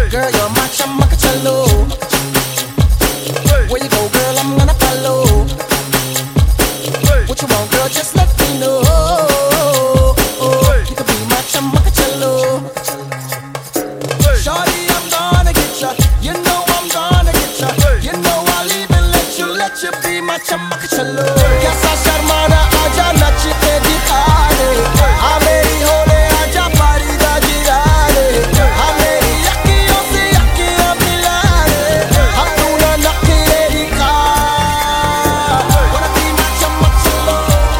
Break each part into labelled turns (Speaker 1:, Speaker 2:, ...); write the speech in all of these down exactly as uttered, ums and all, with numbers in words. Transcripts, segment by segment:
Speaker 1: Girl, you're my chamacachalo. Where you go, girl, I'm gonna follow. What you want, girl, just let me know. You can be my chamacachalo. Shawty, I'm gonna get ya. You know I'm gonna get ya. You know I'll even let you, let you be my chamacachalo. Kaisa sharmana aaja nach ke dikhane. Aa meri hole aaja pari da girane. Aa meri akhiyon se akhiyan milane. Hum tu na nakhre dikha. Wanna be my chamacachalo.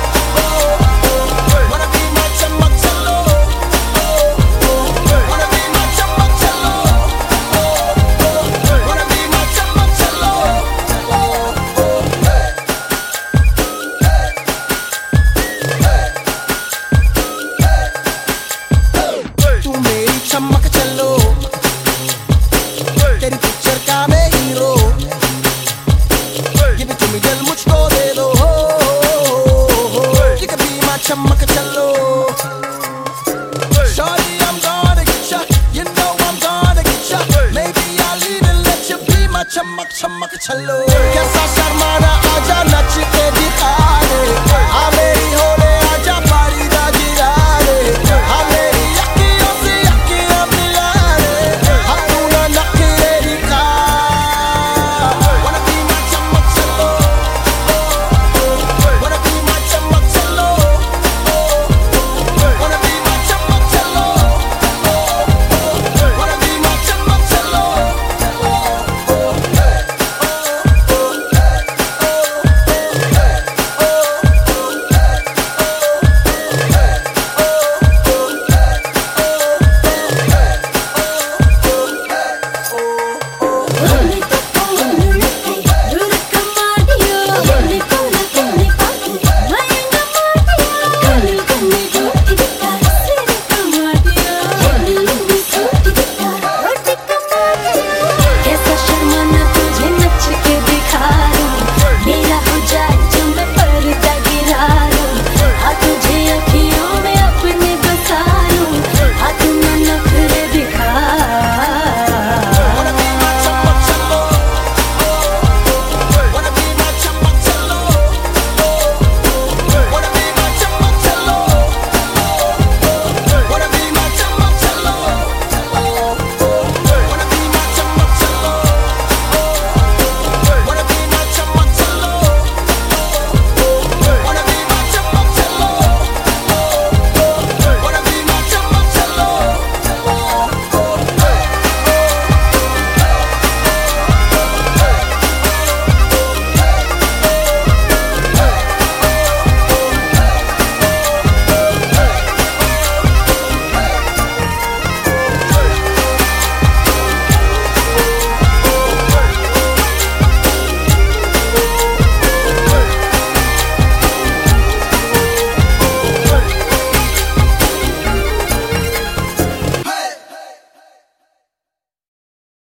Speaker 1: Wanna be my chamacachalo. Wanna be my chamacachalo. Wanna be my chamacachalo. तू मेरी chamacachalo. तेरी picture का मैं hero. Give it to me, दिल मुझको दे दो. You can be my chamacachalo. Shawty, I'm gonna get ya. You know I'm gonna get ya. Maybe I'll even let you be my chamac chamacachalo. Kaisa sharmana aaja nach ke dikhane.